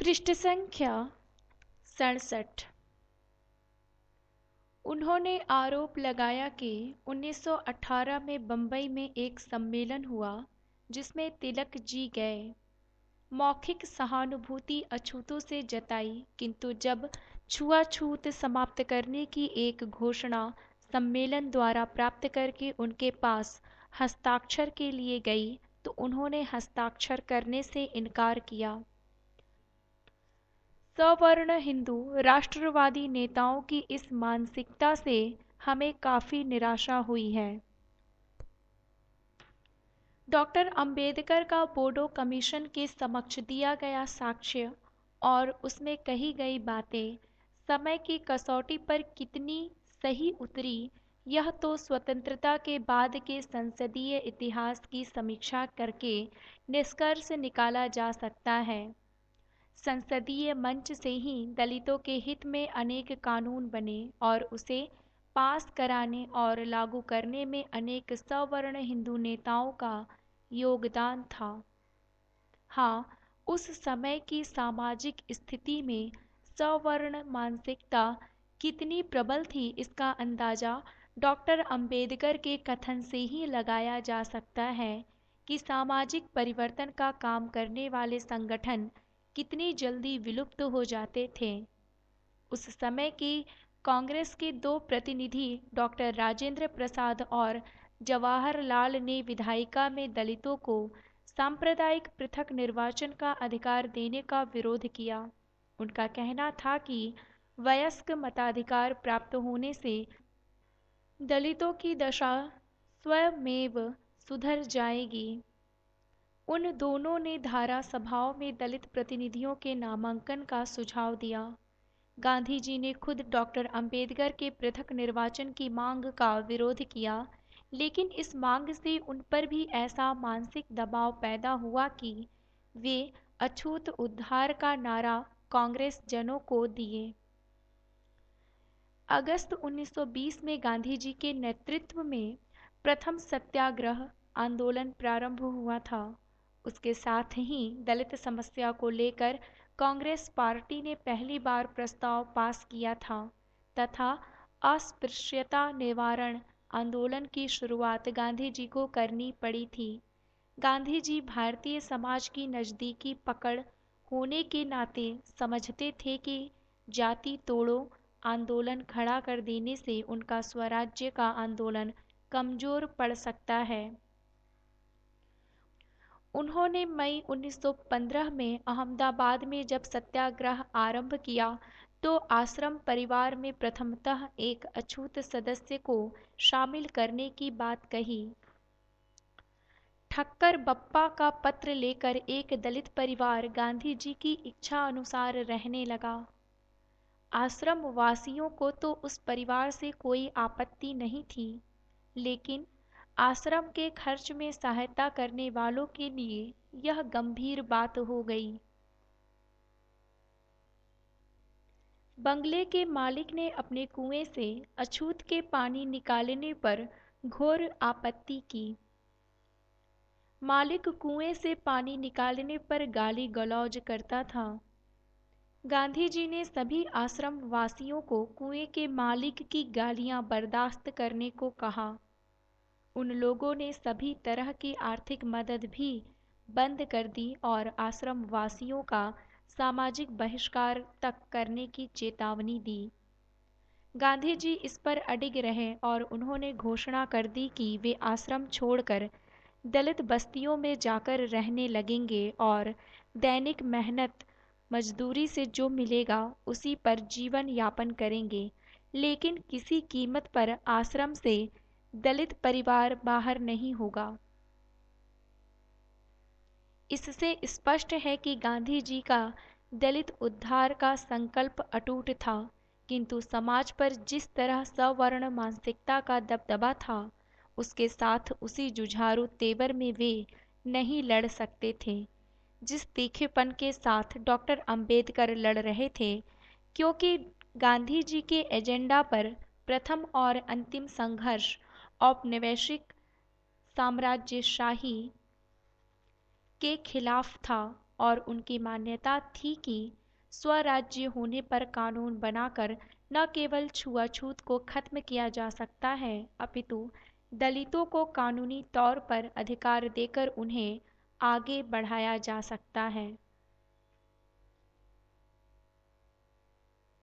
पृष्ठ संख्या 67। उन्होंने आरोप लगाया कि 1918 में बंबई में एक सम्मेलन हुआ जिसमें तिलक जी गए। मौखिक सहानुभूति अछूतों से जताई, किंतु जब छुआछूत समाप्त करने की एक घोषणा सम्मेलन द्वारा प्राप्त करके उनके पास हस्ताक्षर के लिए गई तो उन्होंने हस्ताक्षर करने से इनकार किया। सवर्ण हिंदू राष्ट्रवादी नेताओं की इस मानसिकता से हमें काफी निराशा हुई है। डॉक्टर अंबेडकर का बोडो कमीशन के समक्ष दिया गया साक्ष्य और उसमें कही गई बातें समय की कसौटी पर कितनी सही उतरी, यह तो स्वतंत्रता के बाद के संसदीय इतिहास की समीक्षा करके निष्कर्ष निकाला जा सकता है। संसदीय मंच से ही दलितों के हित में अनेक कानून बने और उसे पास कराने और लागू करने में अनेक सवर्ण हिंदू नेताओं का योगदान था। हाँ, उस समय की सामाजिक स्थिति में सवर्ण मानसिकता कितनी प्रबल थी इसका अंदाजा डॉक्टर अंबेडकर के कथन से ही लगाया जा सकता है कि सामाजिक परिवर्तन का काम करने वाले संगठन कितनी जल्दी विलुप्त हो जाते थे। उस समय की कांग्रेस के दो प्रतिनिधि डॉक्टर राजेंद्र प्रसाद और जवाहरलाल ने विधायिका में दलितों को सांप्रदायिक पृथक निर्वाचन का अधिकार देने का विरोध किया। उनका कहना था कि वयस्क मताधिकार प्राप्त होने से दलितों की दशा स्वयमेव सुधर जाएगी। उन दोनों ने धारा सभाओं में दलित प्रतिनिधियों के नामांकन का सुझाव दिया। गांधी जी ने खुद डॉक्टर अंबेडकर के पृथक निर्वाचन की मांग का विरोध किया, लेकिन इस मांग से उन पर भी ऐसा मानसिक दबाव पैदा हुआ कि वे अछूत उद्धार का नारा कांग्रेस जनों को दिए। अगस्त 1920 में गांधी जी के नेतृत्व में प्रथम सत्याग्रह आंदोलन प्रारंभ हुआ था। उसके साथ ही दलित समस्या को लेकर कांग्रेस पार्टी ने पहली बार प्रस्ताव पास किया था तथा अस्पृश्यता निवारण आंदोलन की शुरुआत गांधी जी को करनी पड़ी थी। गांधी जी भारतीय समाज की नज़दीकी पकड़ होने के नाते समझते थे कि जाति तोड़ो आंदोलन खड़ा कर देने से उनका स्वराज्य का आंदोलन कमजोर पड़ सकता है। उन्होंने मई 1915 में अहमदाबाद में जब सत्याग्रह आरंभ किया तो आश्रम परिवार में प्रथमतः एक अछूत सदस्य को शामिल करने की बात कही। ठक्कर बप्पा का पत्र लेकर एक दलित परिवार गांधी जी की इच्छा अनुसार रहने लगा। आश्रम वासियों को तो उस परिवार से कोई आपत्ति नहीं थी, लेकिन आश्रम के खर्च में सहायता करने वालों के लिए यह गंभीर बात हो गई। बंगले के मालिक ने अपने कुएं से अछूत के पानी निकालने पर घोर आपत्ति की। मालिक कुएं से पानी निकालने पर गाली गलौज करता था। गांधी जी ने सभी आश्रम वासियों को कुएं के मालिक की गालियां बर्दाश्त करने को कहा। उन लोगों ने सभी तरह की आर्थिक मदद भी बंद कर दी और आश्रम वासियों का सामाजिक बहिष्कार तक करने की चेतावनी दी। गांधी जी इस पर अडिग रहे और उन्होंने घोषणा कर दी कि वे आश्रम छोड़कर दलित बस्तियों में जाकर रहने लगेंगे और दैनिक मेहनत मजदूरी से जो मिलेगा उसी पर जीवन यापन करेंगे, लेकिन किसी कीमत पर आश्रम से दलित परिवार बाहर नहीं होगा। इससे स्पष्ट है कि गांधी जी का दलित उद्धार का संकल्प अटूट था, किंतु समाज पर जिस तरह सवर्ण मानसिकता का दबदबा था उसके साथ उसी जुझारू तेवर में वे नहीं लड़ सकते थे जिस तीखेपन के साथ डॉक्टर अंबेडकर लड़ रहे थे, क्योंकि गांधी जी के एजेंडा पर प्रथम और अंतिम संघर्ष औपनिवेशिक साम्राज्यशाही के खिलाफ था और उनकी मान्यता थी कि स्वराज्य होने पर कानून बनाकर न केवल छुआछूत को खत्म किया जा सकता है, अपितु दलितों को कानूनी तौर पर अधिकार देकर उन्हें आगे बढ़ाया जा सकता है।